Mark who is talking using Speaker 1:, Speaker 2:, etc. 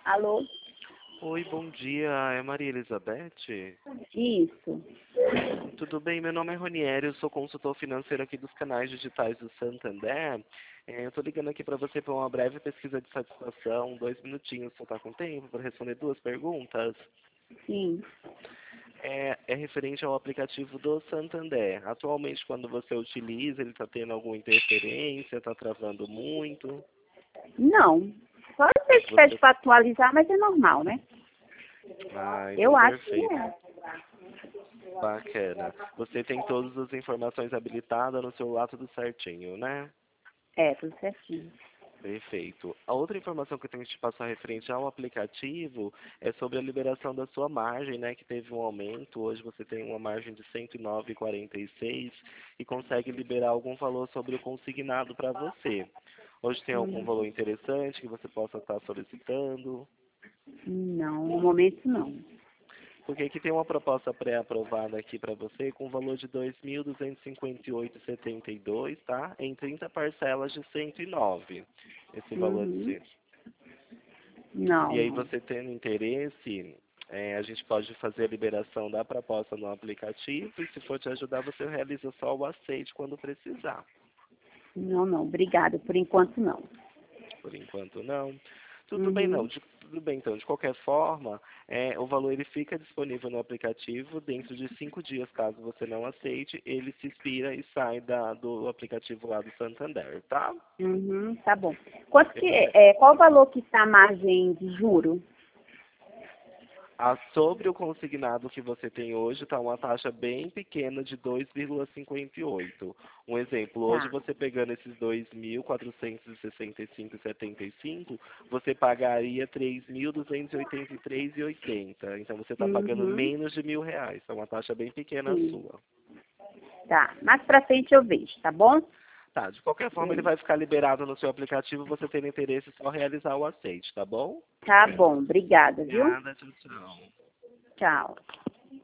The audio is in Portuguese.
Speaker 1: Alô?
Speaker 2: Oi, bom dia. É Maria Elizabeth?
Speaker 1: Isso.
Speaker 2: Tudo bem? Meu nome é Ronieri, eu sou consultor financeiro aqui dos canais digitais do Santander. Eu estou ligando aqui para você para uma breve pesquisa de satisfação, 2 minutinhos. Você está com tempo para responder 2 perguntas?
Speaker 1: Sim.
Speaker 2: É referente ao aplicativo do Santander. Atualmente, quando você utiliza, ele está tendo alguma interferência, está travando muito?
Speaker 1: Não. Só se ele
Speaker 2: Você...
Speaker 1: pede para atualizar, mas é normal, né?
Speaker 2: Então
Speaker 1: Eu acho que
Speaker 2: perfeito.
Speaker 1: é.
Speaker 2: Bacana. Você tem todas as informações habilitadas no celular, tudo certinho, né?
Speaker 1: É, tudo certinho.
Speaker 2: Perfeito. A outra informação que eu tenho que te passar referente ao aplicativo é sobre a liberação da sua margem, né? Que teve um aumento. Hoje você tem uma margem de 109,46 e consegue liberar algum valor sobre o consignado para você. Hoje tem algum valor interessante que você possa estar solicitando?
Speaker 1: Não, no momento não.
Speaker 2: Porque aqui tem uma proposta pré-aprovada aqui para você com valor de 2.258,72, tá? Em 30 parcelas de 109, esse valor de
Speaker 1: Uhum.
Speaker 2: ser.
Speaker 1: Não,
Speaker 2: E aí
Speaker 1: não.
Speaker 2: você tendo interesse, a gente pode fazer a liberação da proposta no aplicativo e se for te ajudar, você realiza só o aceite quando precisar.
Speaker 1: Não, não. Obrigada. Por enquanto, não.
Speaker 2: Por enquanto não. Tudo bem não,
Speaker 1: Uhum.
Speaker 2: tudo bem então. De qualquer forma, o valor ele fica disponível no aplicativo dentro de 5 dias, caso você não aceite, ele se expira e sai do aplicativo lá do Santander, tá?
Speaker 1: Uhum. Tá bom. Quanto
Speaker 2: E
Speaker 1: que
Speaker 2: você,
Speaker 1: qual o valor que está a margem de juro?
Speaker 2: sobre o consignado que você tem hoje, está uma taxa bem pequena de 2,58. Um exemplo, hoje
Speaker 1: Tá.
Speaker 2: você pegando esses 2.465,75, você pagaria 3.283,80. Então você está pagando
Speaker 1: Uhum.
Speaker 2: menos de R$ 1.000. É uma taxa bem pequena a
Speaker 1: Sim.
Speaker 2: sua.
Speaker 1: Tá. Mais pra frente eu vejo, tá bom?
Speaker 2: Tá, de qualquer forma ele vai ficar liberado no seu aplicativo, você tendo interesse, é só realizar o aceite, tá bom?
Speaker 1: Tá bom. Obrigada, viu?
Speaker 2: Obrigada, tchau, tchau.
Speaker 1: Tchau.